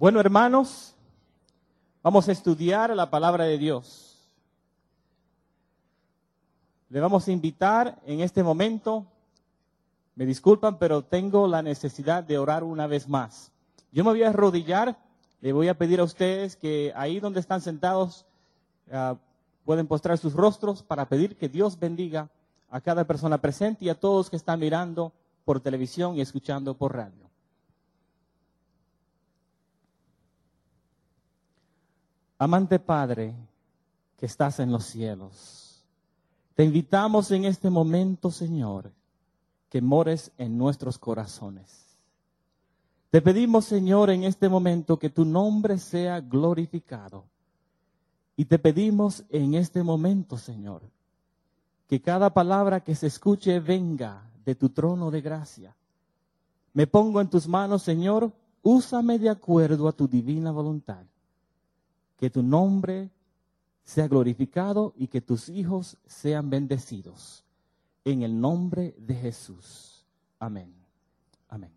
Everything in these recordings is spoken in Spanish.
Bueno, hermanos, vamos a estudiar la palabra de Dios. Le vamos a invitar en este momento, me disculpan, pero tengo la necesidad de orar una vez más. Yo me voy a arrodillar, le voy a pedir a ustedes que ahí donde están sentados pueden postrar sus rostros para pedir que Dios bendiga a cada persona presente y a todos que están mirando por televisión y escuchando por radio. Amante Padre, que estás en los cielos, te invitamos en este momento, Señor, que mores en nuestros corazones. Te pedimos, Señor, en este momento que tu nombre sea glorificado. Y te pedimos en este momento, Señor, que cada palabra que se escuche venga de tu trono de gracia. Me pongo en tus manos, Señor, úsame de acuerdo a tu divina voluntad. Que tu nombre sea glorificado y que tus hijos sean bendecidos. En el nombre de Jesús. Amén. Amén.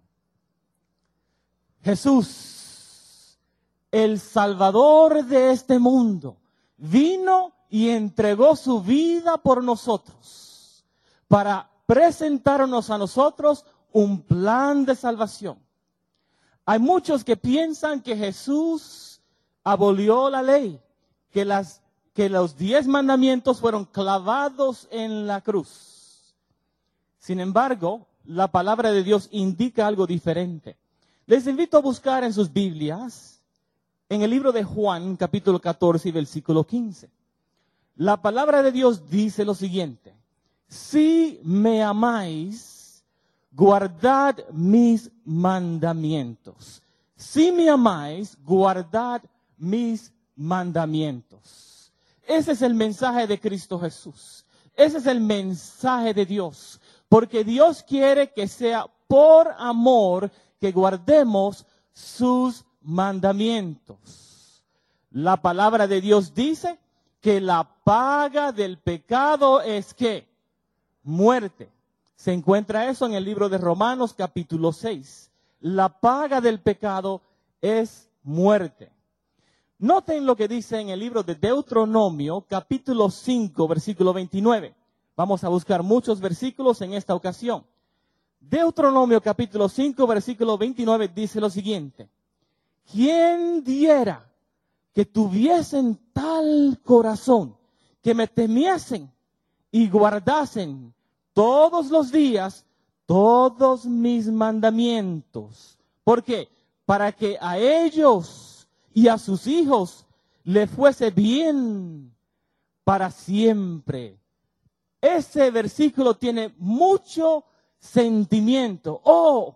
Jesús, el Salvador de este mundo, vino y entregó su vida por nosotros para presentarnos a nosotros un plan de salvación. Hay muchos que piensan que Jesús abolió la ley, que los 10 mandamientos fueron clavados en la cruz. Sin embargo, la palabra de Dios indica algo diferente. Les invito a buscar en sus Biblias, en el libro de Juan, capítulo 14 y versículo 15. La palabra de Dios dice lo siguiente: si me amáis, guardad mis mandamientos. Si me amáis, guardad mis mandamientos. Ese es el mensaje de Cristo Jesús. Ese es el mensaje de Dios. Porque Dios quiere que sea por amor que guardemos sus mandamientos. La palabra de Dios dice que la paga del pecado es ¿qué? Muerte. Se encuentra eso en el libro de Romanos capítulo 6. La paga del pecado es muerte. Noten lo que dice en el libro de Deuteronomio, capítulo 5, versículo 29. Vamos a buscar muchos versículos en esta ocasión. Deuteronomio, capítulo 5, versículo 29, dice lo siguiente: ¿quién diera que tuviesen tal corazón, que me temiesen y guardasen todos los días todos mis mandamientos? ¿Por qué? Para que a ellos y a sus hijos le fuese bien para siempre. Ese versículo tiene mucho sentimiento. Oh,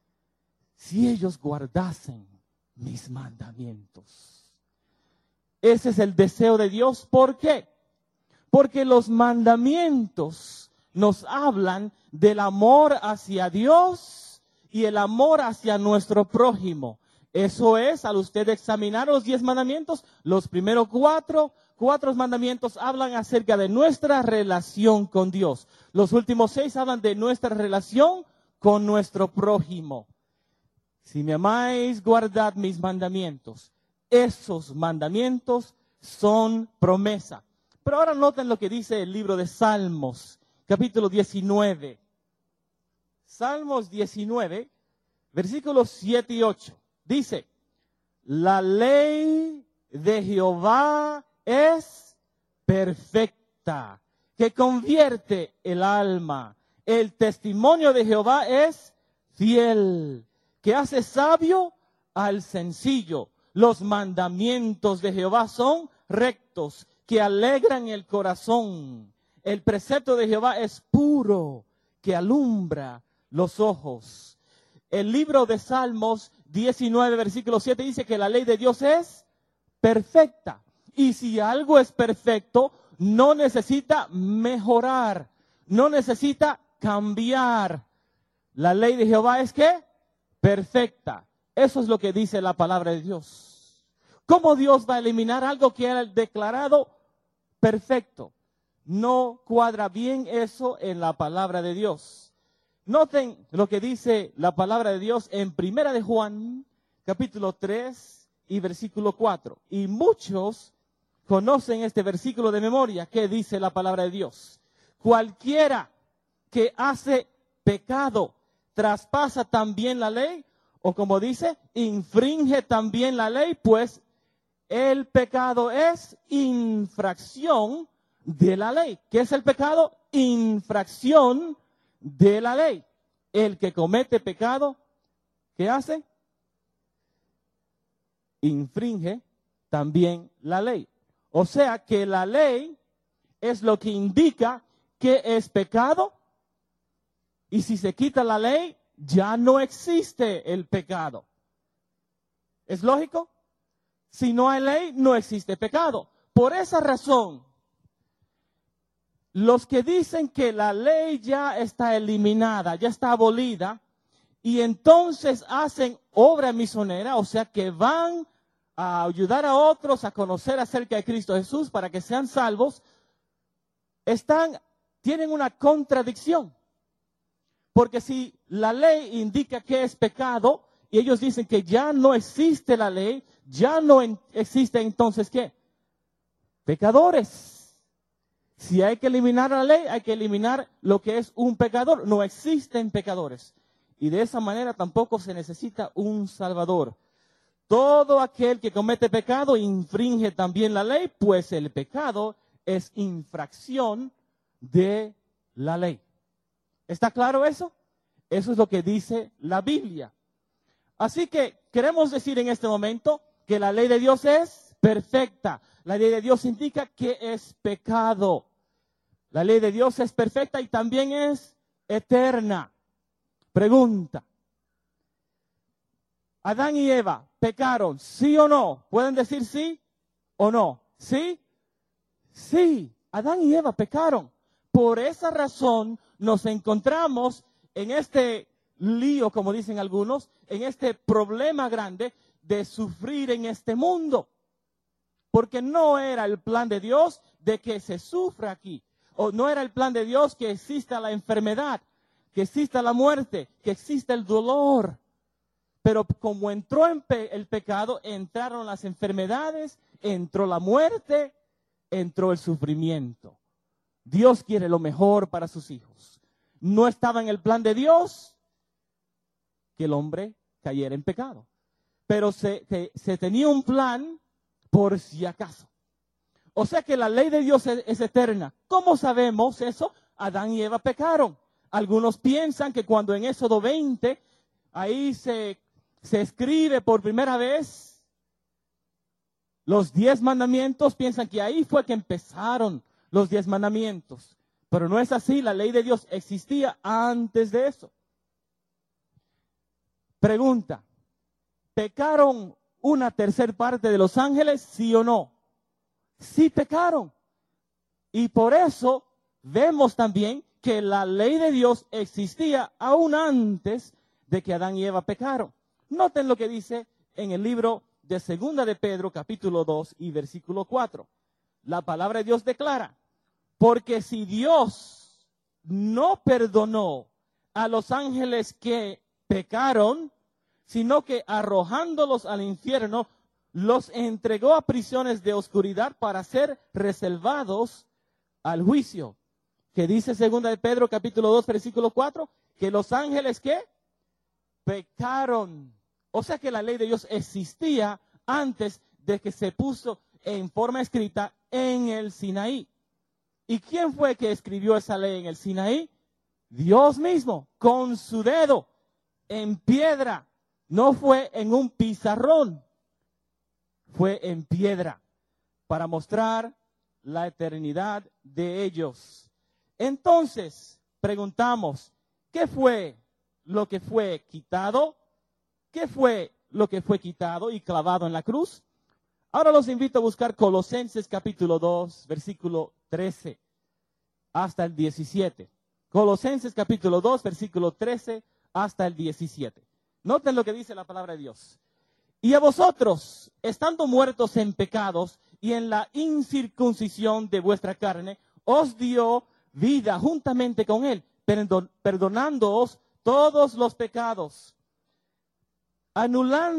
si ellos guardasen mis mandamientos. Ese es el deseo de Dios. ¿Por qué? Porque los mandamientos nos hablan del amor hacia Dios y el amor hacia nuestro prójimo. Eso es, al usted examinar los 10 mandamientos, los primeros cuatro mandamientos hablan acerca de nuestra relación con Dios. Los últimos 6 hablan de nuestra relación con nuestro prójimo. Si me amáis, guardad mis mandamientos. Esos mandamientos son promesa. Pero ahora noten lo que dice el libro de Salmos, capítulo 19. Salmos 19, versículos 7 y 8. Dice: la ley de Jehová es perfecta, que convierte el alma. El testimonio de Jehová es fiel, que hace sabio al sencillo. Los mandamientos de Jehová son rectos, que alegran el corazón. El precepto de Jehová es puro, que alumbra los ojos. El libro de Salmos 19, versículo 7 dice que la ley de Dios es perfecta. Y si algo es perfecto, no necesita mejorar, no necesita cambiar. La ley de Jehová es ¿qué? Perfecta. Eso es lo que dice la palabra de Dios. ¿Cómo Dios va a eliminar algo que ha declarado perfecto? No cuadra bien eso en la palabra de Dios. Noten lo que dice la palabra de Dios en Primera de Juan, capítulo 3 y versículo 4. Y muchos conocen este versículo de memoria que dice la palabra de Dios. Cualquiera que hace pecado traspasa también la ley, o como dice, infringe también la ley, pues el pecado es infracción de la ley. ¿Qué es el pecado? Infracción de la ley. El que comete pecado, ¿qué hace? Infringe también la ley. O sea que la ley es lo que indica que es pecado, y si se quita la ley, ya no existe el pecado. ¿Es lógico? Si no hay ley, no existe pecado. Por esa razón, los que dicen que la ley ya está eliminada, ya está abolida, y entonces hacen obra misionera, o sea que van a ayudar a otros a conocer acerca de Cristo Jesús para que sean salvos, tienen una contradicción. Porque si la ley indica que es pecado, y ellos dicen que ya no existe la ley, ya no existe entonces ¿qué? Pecadores. Si hay que eliminar la ley, hay que eliminar lo que es un pecador. No existen pecadores. Y de esa manera tampoco se necesita un salvador. Todo aquel que comete pecado infringe también la ley, pues el pecado es infracción de la ley. ¿Está claro eso? Eso es lo que dice la Biblia. Así que queremos decir en este momento que la ley de Dios es perfecta. La ley de Dios indica que es pecado. La ley de Dios es perfecta y también es eterna. Pregunta. Adán y Eva pecaron, ¿sí o no? ¿Pueden decir sí o no? ¿Sí? Sí, Adán y Eva pecaron. Por esa razón nos encontramos en este lío, como dicen algunos, en este problema grande de sufrir en este mundo. Porque no era el plan de Dios de que se sufra aquí. O no era el plan de Dios que exista la enfermedad, que exista la muerte, que exista el dolor. Pero como entró el pecado, entraron las enfermedades, entró la muerte, entró el sufrimiento. Dios quiere lo mejor para sus hijos. No estaba en el plan de Dios que el hombre cayera en pecado. Pero se tenía un plan por si acaso. O sea que la ley de Dios es eterna. ¿Cómo sabemos eso? Adán y Eva pecaron. Algunos piensan que cuando en Éxodo 20, ahí se escribe por primera vez los 10 mandamientos, piensan que ahí fue que empezaron los 10 mandamientos. Pero no es así, la ley de Dios existía antes de eso. Pregunta, ¿pecaron una tercera parte de los ángeles, sí o no? Sí pecaron. Y por eso vemos también que la ley de Dios existía aún antes de que Adán y Eva pecaron. Noten lo que dice en el libro de Segunda de Pedro, capítulo 2 y versículo 4. La palabra de Dios declara, porque si Dios no perdonó a los ángeles que pecaron, sino que arrojándolos al infierno, los entregó a prisiones de oscuridad para ser reservados al juicio. Que dice Segunda de Pedro, capítulo 2, versículo 4, que los ángeles ¿qué? Pecaron. O sea que la ley de Dios existía antes de que se puso en forma escrita en el Sinaí. ¿Y quién fue que escribió esa ley en el Sinaí? Dios mismo, con su dedo, en piedra. No fue en un pizarrón, fue en piedra, para mostrar la eternidad de ellos. Entonces, preguntamos, ¿qué fue lo que fue quitado? ¿Qué fue lo que fue quitado y clavado en la cruz? Ahora los invito a buscar Colosenses capítulo 2, versículo 13 hasta el 17. Colosenses capítulo 2, versículo 13 hasta el 17. Noten lo que dice la palabra de Dios. Y a vosotros, estando muertos en pecados y en la incircuncisión de vuestra carne, os dio vida juntamente con él, perdonándoos todos los pecados, anulando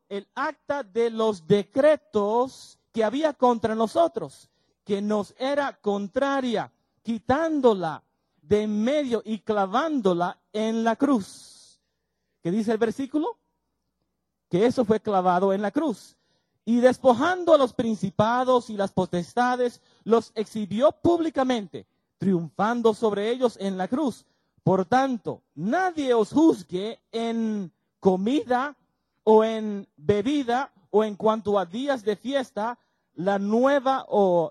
el acta de los decretos que había contra nosotros, que nos era contraria, quitándola de en medio y clavándola en la cruz. ¿Qué dice el versículo? Que eso fue clavado en la cruz. Y despojando a los principados y las potestades, los exhibió públicamente, triunfando sobre ellos en la cruz. Por tanto, nadie os juzgue en comida o en bebida o en cuanto a días de fiesta, la nueva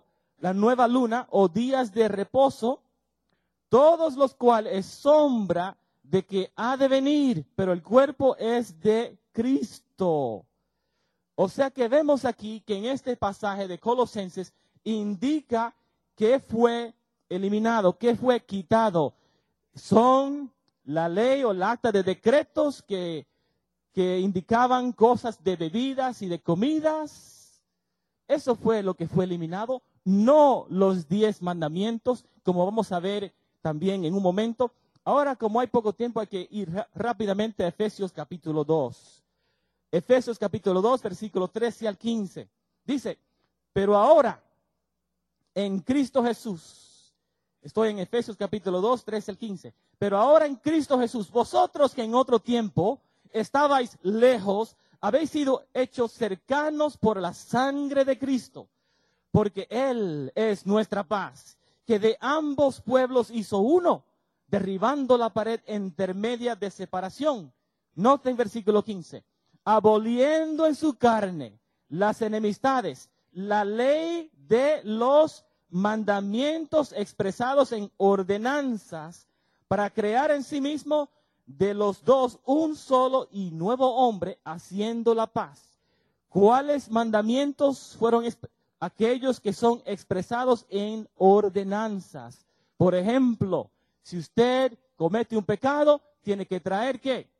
luna o días de reposo, todos los cuales es sombra de que ha de venir, pero el cuerpo es de Cristo. O sea que vemos aquí que en este pasaje de Colosenses indica que fue eliminado, que fue quitado. Son la ley o el acta de decretos que indicaban cosas de bebidas y de comidas. Eso fue lo que fue eliminado, no los 10 mandamientos, como vamos a ver también en un momento. Ahora, como hay poco tiempo, hay que ir rápidamente a Efesios capítulo 2. Efesios capítulo 2, versículo 13 al 15. Dice, pero ahora, en Cristo Jesús, estoy en Efesios capítulo 2, 13 al 15. Pero ahora en Cristo Jesús, vosotros que en otro tiempo estabais lejos, habéis sido hechos cercanos por la sangre de Cristo, porque Él es nuestra paz, que de ambos pueblos hizo uno, derribando la pared intermedia de separación. Noten versículo 15. Aboliendo en su carne las enemistades, la ley de los mandamientos expresados en ordenanzas, para crear en sí mismo de los dos un solo y nuevo hombre, haciendo la paz. ¿Cuáles mandamientos fueron aquellos que son expresados en ordenanzas? Por ejemplo, si usted comete un pecado, tiene que traer ¿qué?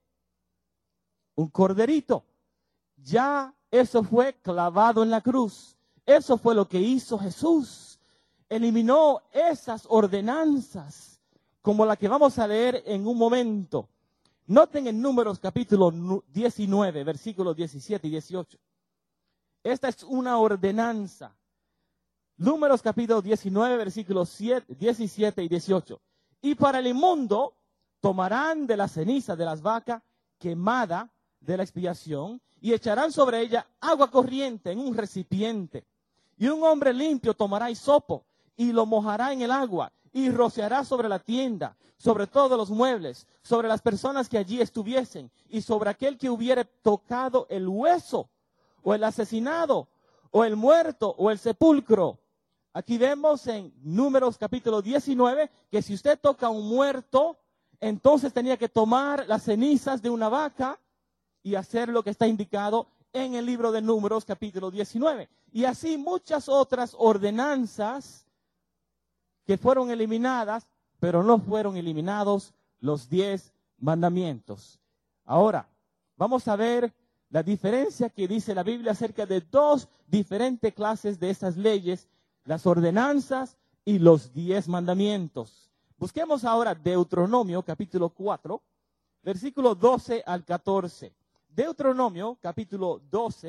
Un corderito. Ya eso fue clavado en la cruz. Eso fue lo que hizo Jesús. Eliminó esas ordenanzas, como la que vamos a leer en un momento. Noten en Números capítulo 19, versículos 17 y 18. Esta es una ordenanza. Números capítulo 19, versículos 17 y 18. Y para el inmundo tomarán de la ceniza de las vacas quemada de la expiación y echarán sobre ella agua corriente en un recipiente. Y un hombre limpio tomará hisopo y lo mojará en el agua y rociará sobre la tienda, sobre todos los muebles, sobre las personas que allí estuviesen y sobre aquel que hubiere tocado el hueso o el asesinado o el muerto o el sepulcro. Aquí vemos en Números capítulo 19 que si usted toca a un muerto, entonces tenía que tomar las cenizas de una vaca y hacer lo que está indicado en el libro de Números capítulo 19. Y así muchas otras ordenanzas que fueron eliminadas, pero no fueron eliminados los 10 mandamientos. Ahora, vamos a ver la diferencia que dice la Biblia acerca de dos diferentes clases de estas leyes, las ordenanzas y los 10 mandamientos. Busquemos ahora Deuteronomio capítulo 4, versículo 12 al 14. Deuteronomio capítulo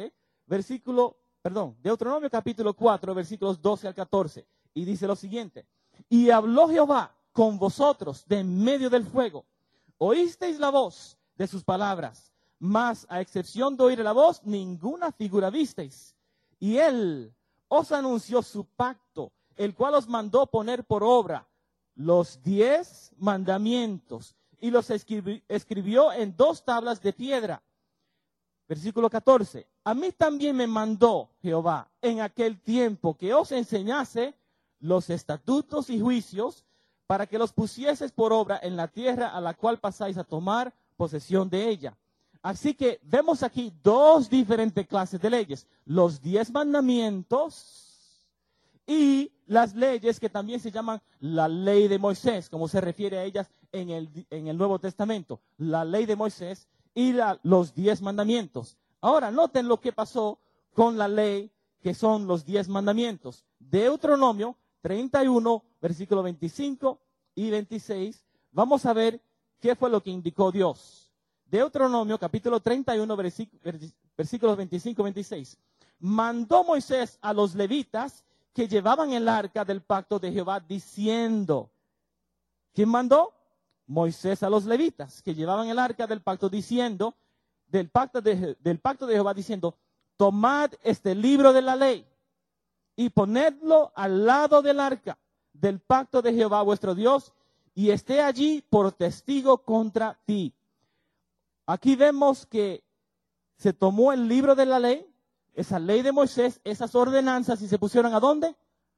4, versículos 12 al 14. Y dice lo siguiente. Y habló Jehová con vosotros de en medio del fuego. Oísteis la voz de sus palabras, mas a excepción de oír la voz, ninguna figura visteis. Y él os anunció su pacto, el cual os mandó poner por obra los 10 mandamientos, y los escribió en 2 tablas de piedra. Versículo 14. A mí también me mandó Jehová en aquel tiempo que os enseñase los estatutos y juicios, para que los pusieses por obra en la tierra a la cual pasáis a tomar posesión de ella. Así que vemos aquí dos diferentes clases de leyes. Los 10 mandamientos y las leyes que también se llaman la ley de Moisés, como se refiere a ellas en el Nuevo Testamento. La ley de Moisés y los 10 mandamientos. Ahora, noten lo que pasó con la ley que son los 10 mandamientos. Deuteronomio 31, versículo 25 y 26. Vamos a ver qué fue lo que indicó Dios. Deuteronomio capítulo 31, versículos 25 y 26. Mandó Moisés a los levitas que llevaban el arca del pacto de Jehová diciendo. ¿Quién mandó? Moisés a los levitas que llevaban el arca del pacto diciendo, del pacto de Jehová diciendo, tomad este libro de la ley y ponedlo al lado del arca del pacto de Jehová vuestro Dios y esté allí por testigo contra ti. Aquí vemos que se tomó el libro de la ley, esa ley de Moisés, esas ordenanzas, y se pusieron ¿a dónde?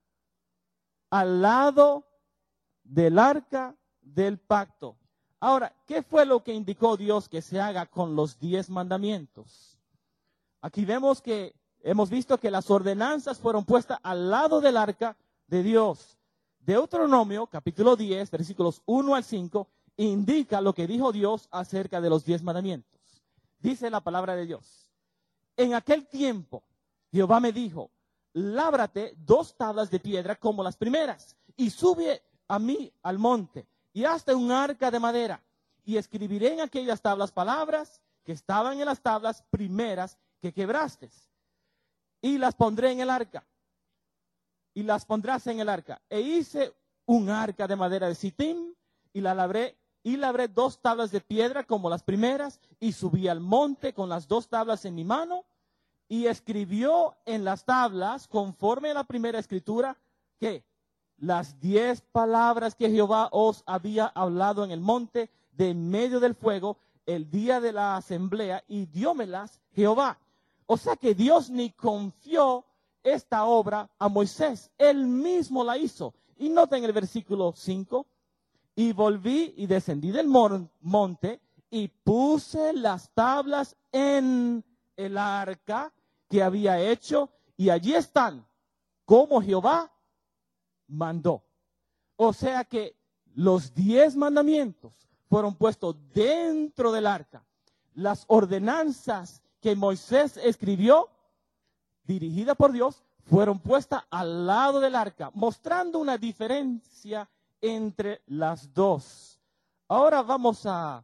Al lado del arca del pacto. Ahora, ¿qué fue lo que indicó Dios que se haga con los 10 mandamientos? Aquí vemos que hemos visto que las ordenanzas fueron puestas al lado del arca de Dios. Deuteronomio, capítulo 10, versículos 1 al 5, indica lo que dijo Dios acerca de los 10 mandamientos. Dice la palabra de Dios. En aquel tiempo, Jehová me dijo, lábrate 2 tablas de piedra como las primeras, y sube a mí al monte, y hazte un arca de madera, y escribiré en aquellas tablas palabras que estaban en las tablas primeras que quebraste, y las pondré en el arca, y las pondrás en el arca. E hice un arca de madera de sitim, y la labré, y labré 2 tablas de piedra como las primeras, y subí al monte con las 2 tablas en mi mano, y escribió en las tablas, conforme a la primera escritura, que las 10 palabras que Jehová os había hablado en el monte de en medio del fuego, el día de la asamblea, y diómelas Jehová. O sea que Dios ni confió esta obra a Moisés, él mismo la hizo. Y noten el versículo 5, y volví y descendí del monte, y puse las tablas en el arca que había hecho, y allí están, como Jehová mandó. O sea que los 10 mandamientos fueron puestos dentro del arca. Las ordenanzas que Moisés escribió, dirigida por Dios, fueron puestas al lado del arca, mostrando una diferencia entre las dos. Ahora vamos a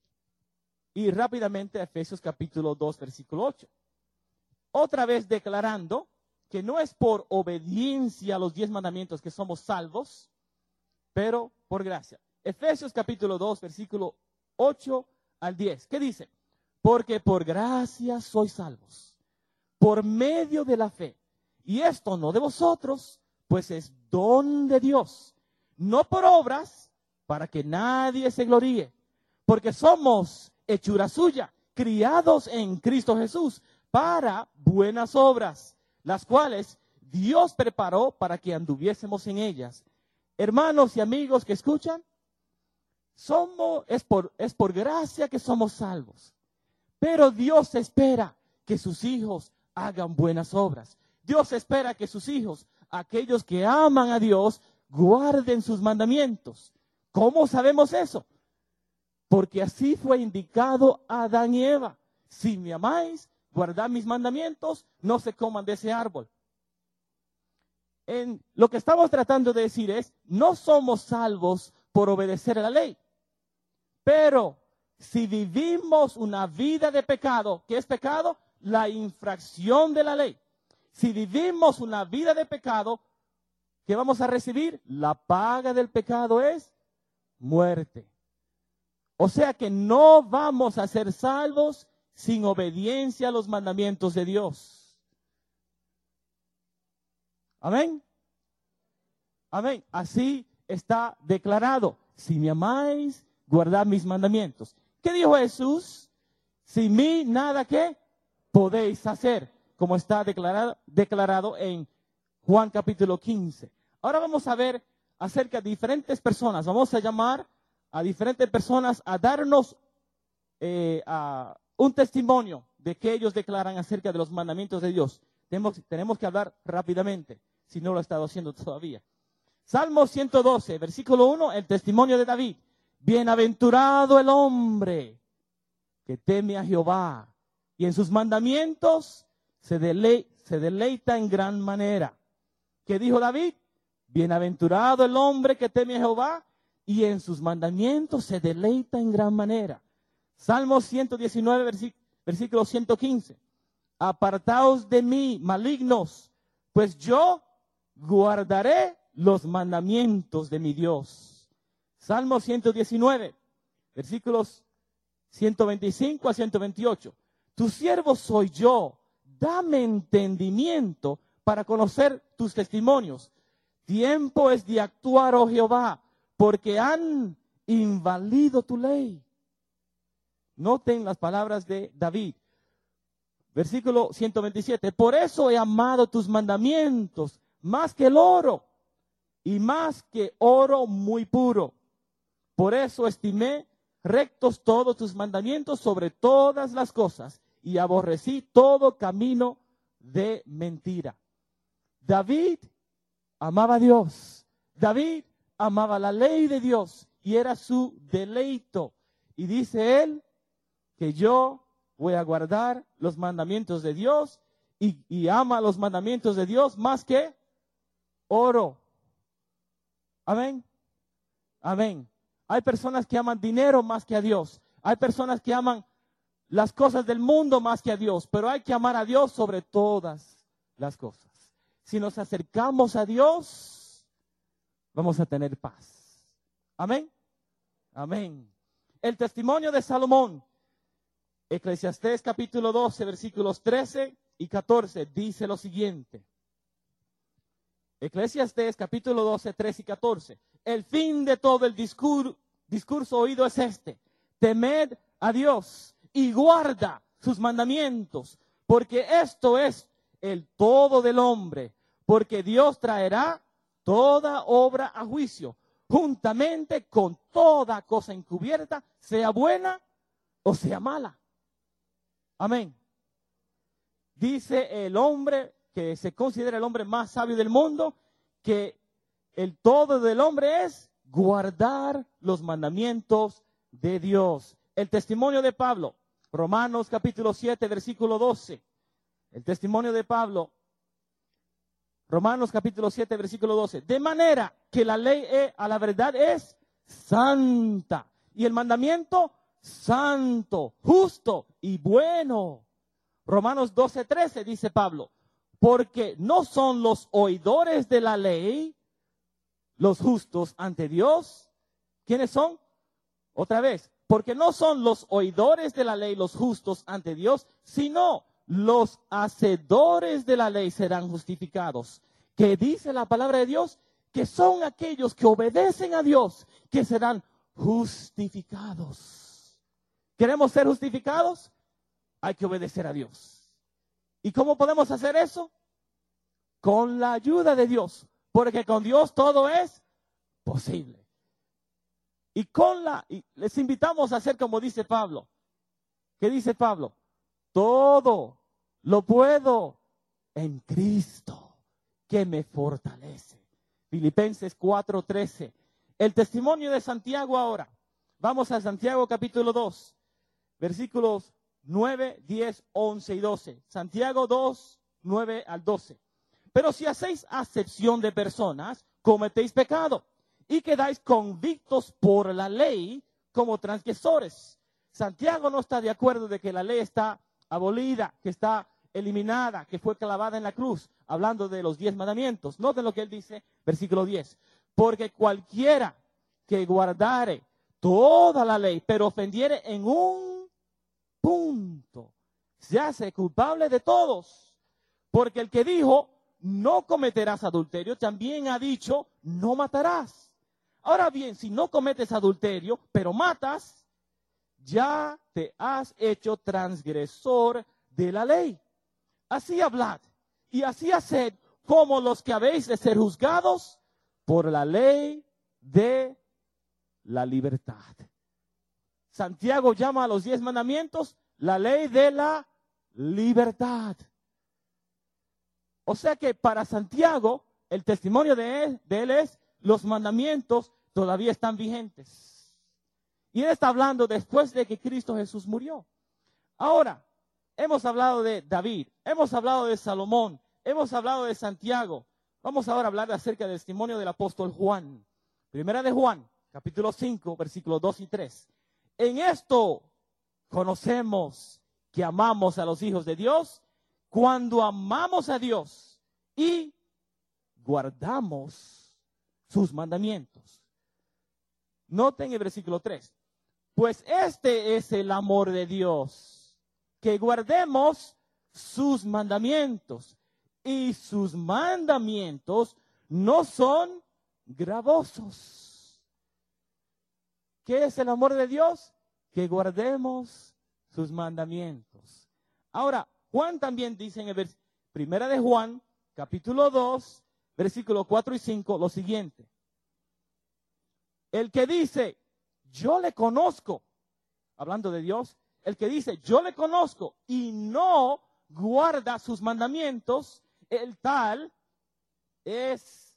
ir rápidamente a Efesios capítulo 2, versículo 8. Otra vez declarando que no es por obediencia a los 10 mandamientos que somos salvos, pero por gracia. Efesios capítulo 2, versículo 8 al 10. ¿Qué dice? Porque por gracia sois salvos, por medio de la fe. Y esto no de vosotros, pues es don de Dios, no por obras, para que nadie se gloríe. Porque somos hechura suya, criados en Cristo Jesús, para buenas obras, las cuales Dios preparó para que anduviésemos en ellas. Hermanos y amigos que escuchan, es por gracia que somos salvos. Pero Dios espera que sus hijos hagan buenas obras. Dios espera que sus hijos, aquellos que aman a Dios, guarden sus mandamientos. ¿Cómo sabemos eso? Porque así fue indicado a Adán y Eva. Si me amáis, guardad mis mandamientos, no se coman de ese árbol. Lo que estamos tratando de decir es, no somos salvos por obedecer a la ley. Pero si vivimos una vida de pecado, ¿qué es pecado? La infracción de la ley. Si vivimos una vida de pecado, ¿qué vamos a recibir? La paga del pecado es muerte. O sea que no vamos a ser salvos sin obediencia a los mandamientos de Dios. Amén. Amén. Así está declarado. Si me amáis, guardad mis mandamientos. ¿Qué dijo Jesús? Sin mí nada que podéis hacer, como está declarado en Juan capítulo 15. Ahora vamos a ver acerca de diferentes personas. Vamos a llamar a diferentes personas a darnos un testimonio de que ellos declaran acerca de los mandamientos de Dios. Tenemos que hablar rápidamente, si no lo he estado haciendo todavía. Salmo 112, versículo 1, el testimonio de David. Bienaventurado el hombre que teme a Jehová y en sus mandamientos se deleita en gran manera. ¿Qué dijo David? Bienaventurado el hombre que teme a Jehová y en sus mandamientos se deleita en gran manera. Salmo 119, versículo 115. apartaos de mí, malignos, pues yo guardaré los mandamientos de mi Dios. Salmo 119, versículos 125 a 128. Tu siervo soy yo, dame entendimiento para conocer tus testimonios. Tiempo es de actuar, oh Jehová, porque han invalido tu ley. Noten las palabras de David. Versículo 127. Por eso he amado tus mandamientos más que el oro y más que oro muy puro. Por eso estimé rectos todos tus mandamientos sobre todas las cosas y aborrecí todo camino de mentira. David amaba a Dios. David amaba la ley de Dios y era su deleito. Y dice él que yo voy a guardar los mandamientos de Dios y ama los mandamientos de Dios más que oro. Amén. Amén. Hay personas que aman dinero más que a Dios. Hay personas que aman las cosas del mundo más que a Dios. Pero hay que amar a Dios sobre todas las cosas. Si nos acercamos a Dios, vamos a tener paz. Amén. Amén. El testimonio de Salomón. Eclesiastés capítulo 12, versículos 13 y 14, dice lo siguiente. Eclesiastés capítulo 12, 13 y 14. El fin de todo el discurso oído es este: temed a Dios y guarda sus mandamientos, porque esto es el todo del hombre, porque Dios traerá toda obra a juicio, juntamente con toda cosa encubierta, sea buena o sea mala. Amén. Dice el hombre que se considera el hombre más sabio del mundo, que el todo del hombre es guardar los mandamientos de Dios. El testimonio de Pablo, Romanos capítulo 7, versículo 12. El testimonio de Pablo, Romanos capítulo 7, versículo 12. De manera que la ley a la verdad es santa y el mandamiento santo, justo y bueno. Romanos 12, 13 dice Pablo, porque no son los oidores de la ley los justos ante Dios. ¿Quiénes son? Otra vez, porque no son los oidores de la ley los justos ante Dios, sino los hacedores de la ley serán justificados. Que dice la palabra de Dios que son aquellos que obedecen a Dios que serán justificados. ¿Queremos ser justificados? Hay que obedecer a Dios. ¿Y cómo podemos hacer eso? Con la ayuda de Dios, porque con Dios todo es posible. Y les invitamos a hacer como dice Pablo. ¿Qué dice Pablo? Todo lo puedo en Cristo que me fortalece. Filipenses 4:13. El testimonio de Santiago ahora. Vamos a Santiago capítulo 2, versículos 9, 10, 11 y 12. Santiago 2, 9 al 12. Pero si hacéis acepción de personas, cometéis pecado y quedáis convictos por la ley como transgresores. Santiago no está de acuerdo de que la ley está abolida, que está eliminada, que fue clavada en la cruz, hablando de los 10 mandamientos. Noten lo que él dice, versículo 10. Porque cualquiera que guardare toda la ley, pero ofendiere en un punto, se hace culpable de todos. Porque el que dijo, no cometerás adulterio, también ha dicho, no matarás. Ahora bien, si no cometes adulterio, pero matas, ya te has hecho transgresor de la ley. Así hablad y así haced como los que habéis de ser juzgados por la ley de la libertad. Santiago llama a los 10 mandamientos la ley de la libertad. O sea que para Santiago, el testimonio de él es, los mandamientos todavía están vigentes. Y él está hablando después de que Cristo Jesús murió. Ahora, hemos hablado de David, hemos hablado de Salomón, hemos hablado de Santiago. Vamos ahora a hablar acerca del testimonio del apóstol Juan. Primera de Juan, capítulo 5, versículos 2 y 3. En esto conocemos que amamos a los hijos de Dios, cuando amamos a Dios y guardamos sus mandamientos. Noten el versículo 3. Pues este es el amor de Dios, que guardemos sus mandamientos. Y sus mandamientos no son gravosos. ¿Qué es el amor de Dios? Que guardemos sus mandamientos. Ahora, Juan también dice en el Primera de Juan, capítulo 2, versículos 4 y 5, lo siguiente. El que dice, yo le conozco, hablando de Dios, el que dice, yo le conozco y no guarda sus mandamientos, el tal es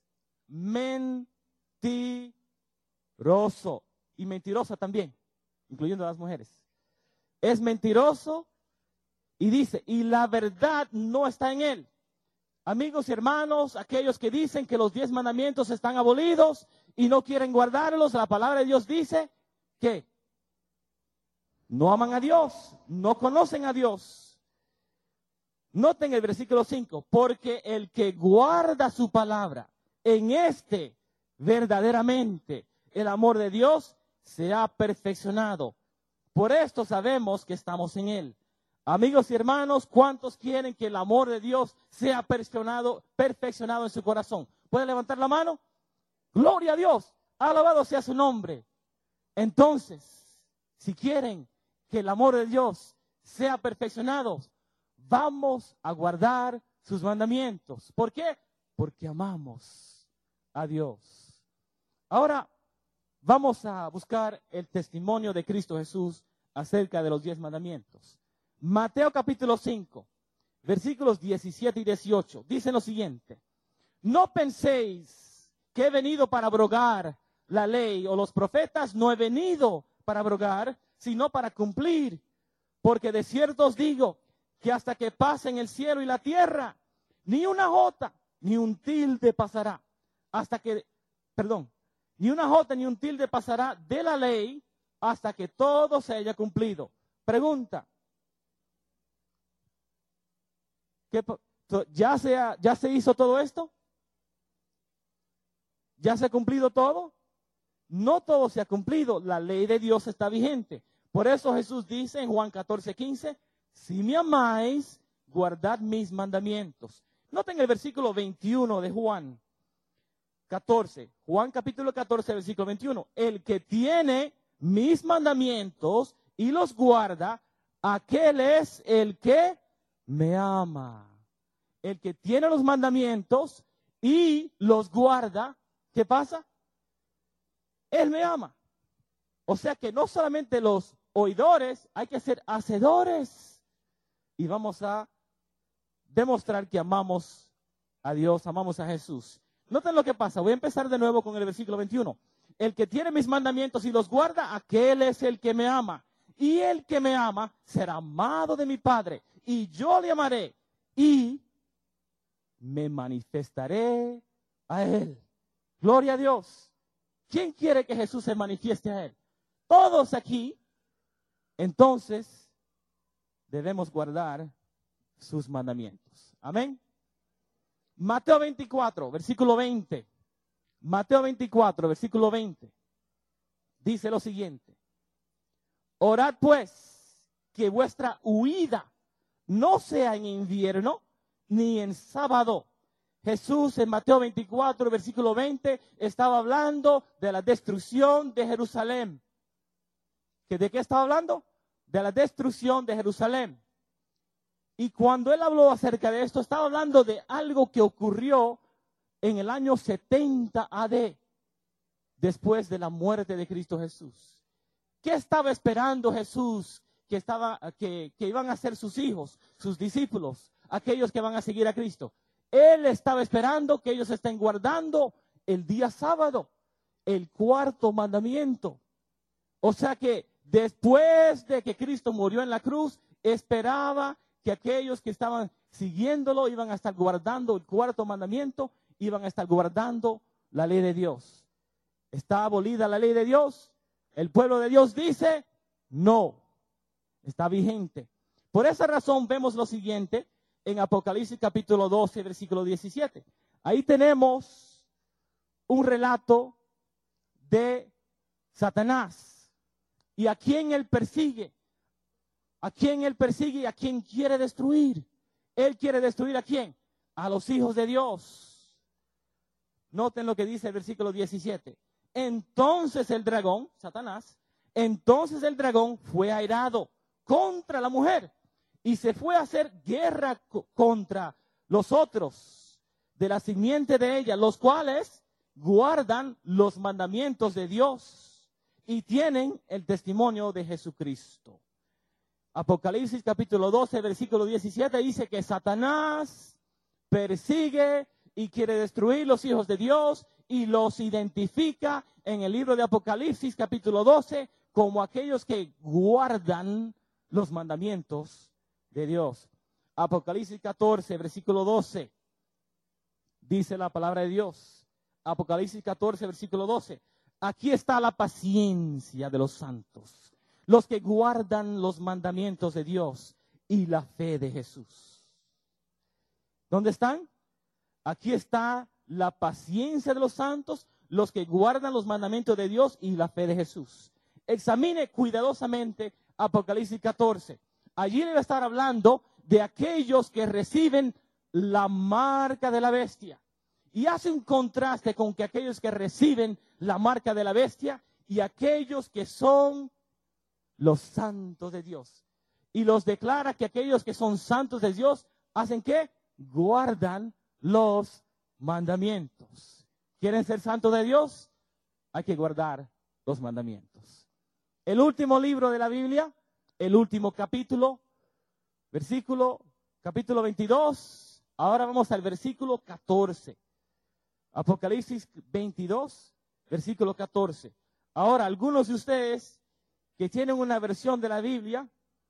mentiroso. Y mentirosa también, incluyendo a las mujeres. Es mentiroso y dice, y la verdad no está en él. Amigos y hermanos, aquellos que dicen que los 10 mandamientos están abolidos y no quieren guardarlos, la palabra de Dios dice que no aman a Dios, no conocen a Dios. Noten el versículo 5, porque el que guarda su palabra, en este verdaderamente el amor de Dios se ha perfeccionado. Por esto sabemos que estamos en él. Amigos y hermanos, ¿cuántos quieren que el amor de Dios sea perfeccionado en su corazón? ¿Pueden levantar la mano? Gloria a Dios, alabado sea su nombre. Entonces, si quieren que el amor de Dios sea perfeccionado, vamos a guardar sus mandamientos. ¿Por qué? Porque amamos a Dios. Ahora, vamos a buscar el testimonio de Cristo Jesús acerca de los 10 mandamientos. Mateo capítulo 5, versículos 17 y 18, dice lo siguiente. No penséis que he venido para abrogar la ley o los profetas, no he venido para abrogar, sino para cumplir. Porque de cierto os digo que hasta que pasen el cielo y la tierra, ni una jota, ni un tilde pasará. Ni una jota ni un tilde pasará de la ley hasta que todo se haya cumplido. Pregunta. ¿Ya se hizo todo esto? ¿Ya se ha cumplido todo? No todo se ha cumplido. La ley de Dios está vigente. Por eso Jesús dice en Juan 14:15, si me amáis, guardad mis mandamientos. Noten el versículo 21 de Juan 14. Juan capítulo 14, versículo 21. El que tiene mis mandamientos y los guarda, aquel es el que me ama. El que tiene los mandamientos y los guarda, ¿qué pasa? Él me ama. O sea que no solamente los oidores, hay que ser hacedores. Y vamos a demostrar que amamos a Dios, amamos a Jesús. Noten lo que pasa. Voy a empezar de nuevo con el versículo 21. El que tiene mis mandamientos y los guarda, aquel es el que me ama. Y el que me ama será amado de mi Padre. Y yo le amaré y me manifestaré a él. Gloria a Dios. ¿Quién quiere que Jesús se manifieste a él? Todos aquí. Entonces, debemos guardar sus mandamientos. Amén. Mateo 24, versículo 20. Mateo 24, versículo 20. Dice lo siguiente. Orad pues que vuestra huida no sea en invierno ni en sábado. Jesús en Mateo 24, versículo 20, estaba hablando de la destrucción de Jerusalén. ¿De qué estaba hablando? De la destrucción de Jerusalén. Y cuando él habló acerca de esto, estaba hablando de algo que ocurrió en el año 70 AD, después de la muerte de Cristo Jesús. ¿Qué estaba esperando Jesús? Que iban a ser sus hijos, sus discípulos, aquellos que van a seguir a Cristo. Él estaba esperando que ellos estén guardando el día sábado, el 4º mandamiento. O sea que después de que Cristo murió en la cruz, esperaba que aquellos que estaban siguiéndolo iban a estar guardando el 4º mandamiento, iban a estar guardando la ley de Dios. ¿Está abolida la ley de Dios? El pueblo de Dios dice, no, está vigente. Por esa razón vemos lo siguiente, en Apocalipsis capítulo 12, versículo 17. Ahí tenemos un relato de Satanás y a quién él persigue. ¿A quién él persigue y a quién quiere destruir? Él quiere destruir ¿a quién? A los hijos de Dios. Noten lo que dice el versículo 17. Entonces el dragón, Satanás, entonces el dragón fue airado contra la mujer y se fue a hacer guerra contra los otros de la simiente de ella, los cuales guardan los mandamientos de Dios y tienen el testimonio de Jesucristo. Apocalipsis capítulo 12, versículo 17 dice que Satanás persigue y quiere destruir los hijos de Dios y los identifica en el libro de Apocalipsis capítulo 12 como aquellos que guardan los mandamientos de Dios. Apocalipsis 14, versículo 12, dice la palabra de Dios. Apocalipsis 14, versículo 12. Aquí está la paciencia de los santos, los que guardan los mandamientos de Dios y la fe de Jesús. ¿Dónde están? Aquí está la paciencia de los santos, los que guardan los mandamientos de Dios y la fe de Jesús. Examine cuidadosamente Apocalipsis 14. Allí le va a estar hablando de aquellos que reciben la marca de la bestia. Y hace un contraste con que aquellos que reciben la marca de la bestia y aquellos que son los santos de Dios. Y los declara que aquellos que son santos de Dios hacen ¿qué? Guardan los mandamientos. ¿Quieren ser santos de Dios? Hay que guardar los mandamientos. El último libro de la Biblia, el último capítulo, capítulo 22. Ahora vamos al versículo 14. Apocalipsis 22, versículo 14. Ahora, algunos de ustedes que tienen una versión de la Biblia,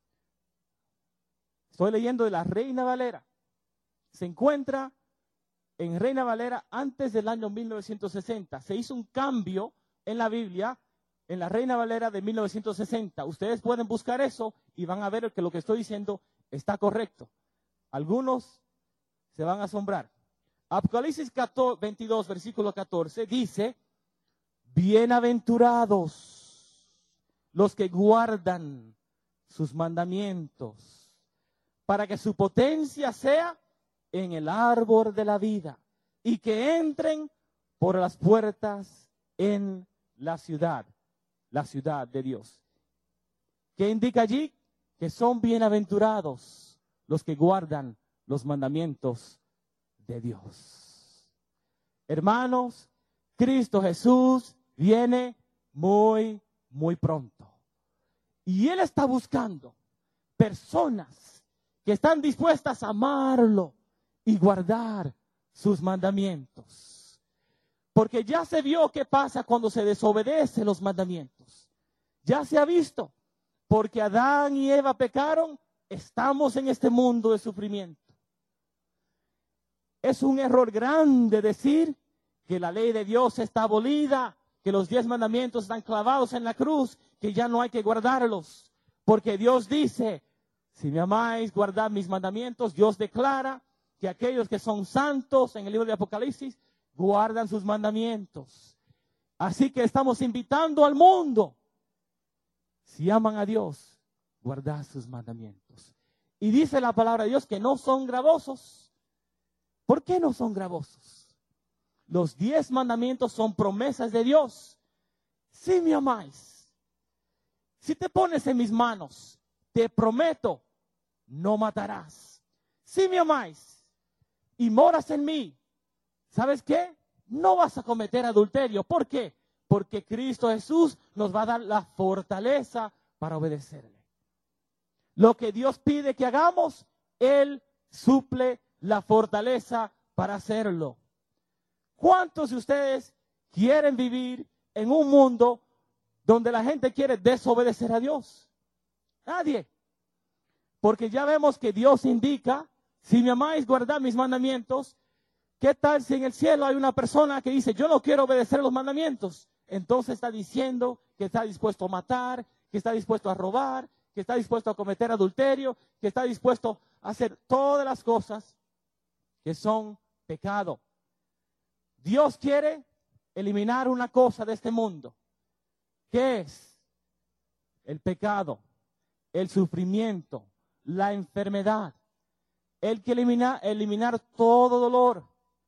estoy leyendo de la Reina Valera, se encuentra en Reina Valera antes del año 1960. Se hizo un cambio en la Biblia, en la Reina Valera de 1960. Ustedes pueden buscar eso y van a ver que lo que estoy diciendo está correcto. Algunos se van a asombrar. Apocalipsis 22, versículo 14, dice, bienaventurados los que guardan sus mandamientos, para que su potencia sea en el árbol de la vida, y que entren por las puertas en la ciudad de Dios. ¿Qué indica allí? Que son bienaventurados los que guardan los mandamientos de Dios. Hermanos, Cristo Jesús viene muy, muy pronto. Y Él está buscando personas que están dispuestas a amarlo y guardar sus mandamientos. Porque ya se vio qué pasa cuando se desobedece los mandamientos. Ya se ha visto. Porque Adán y Eva pecaron, estamos en este mundo de sufrimiento. Es un error grande decir que la ley de Dios está abolida, que los 10 mandamientos están clavados en la cruz, que ya no hay que guardarlos. Porque Dios dice, si me amáis, guardad mis mandamientos. Dios declara que aquellos que son santos en el libro de Apocalipsis guardan sus mandamientos. Así que estamos invitando al mundo. Si aman a Dios, guardad sus mandamientos. Y dice la palabra de Dios que no son gravosos. ¿Por qué no son gravosos? Los 10 mandamientos son promesas de Dios. Si me amáis, si te pones en mis manos, te prometo, no matarás. Si me amáis y moras en mí, ¿sabes qué? No vas a cometer adulterio. ¿Por qué? Porque Cristo Jesús nos va a dar la fortaleza para obedecerle. Lo que Dios pide que hagamos, Él suple la fortaleza para hacerlo. ¿Cuántos de ustedes quieren vivir en un mundo donde la gente quiere desobedecer a Dios? Nadie. Porque ya vemos que Dios indica, si me amáis, guardad mis mandamientos. ¿Qué tal si en el cielo hay una persona que dice, yo no quiero obedecer los mandamientos? Entonces está diciendo que está dispuesto a matar, que está dispuesto a robar, que está dispuesto a cometer adulterio, que está dispuesto a hacer todas las cosas que son pecado. Dios quiere eliminar una cosa de este mundo. ¿Qué es? El pecado, el sufrimiento, la enfermedad. Él quiere eliminar todo dolor.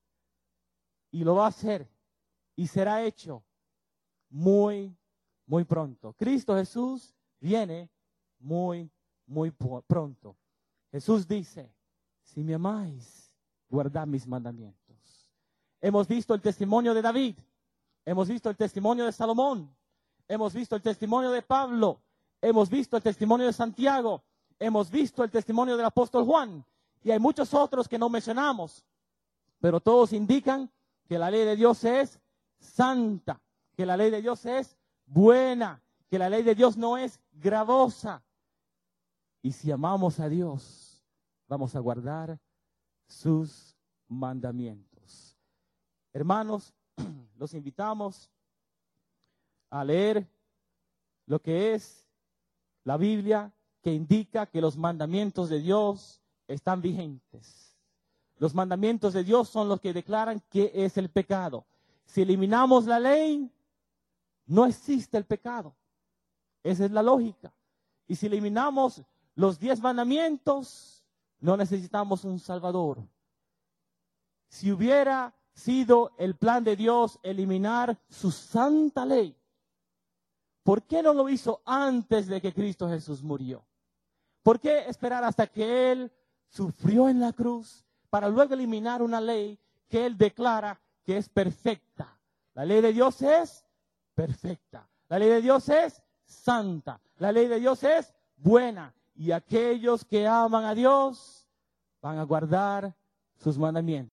Y lo va a hacer. Y será hecho muy, muy pronto. Cristo Jesús viene muy, muy pronto. Jesús dice, si me amáis, guardad mis mandamientos. Hemos visto el testimonio de David. Hemos visto el testimonio de Salomón. Hemos visto el testimonio de Pablo. Hemos visto el testimonio de Santiago. Hemos visto el testimonio del apóstol Juan. Y hay muchos otros que no mencionamos. Pero todos indican que la ley de Dios es santa. Que la ley de Dios es buena. Que la ley de Dios no es gravosa. Y si amamos a Dios, vamos a guardar sus mandamientos. Hermanos, los invitamos a leer lo que es la Biblia, que indica que los mandamientos de Dios están vigentes. Los mandamientos de Dios son los que declaran qué es el pecado. Si eliminamos la ley, no existe el pecado. Esa es la lógica. Y si eliminamos los 10 mandamientos, no necesitamos un Salvador. Si hubiera sido el plan de Dios eliminar su santa ley, ¿por qué no lo hizo antes de que Cristo Jesús murió? ¿Por qué esperar hasta que Él sufrió en la cruz para luego eliminar una ley que Él declara que es perfecta? La ley de Dios es perfecta. La ley de Dios es santa. La ley de Dios es buena. Y aquellos que aman a Dios van a guardar sus mandamientos.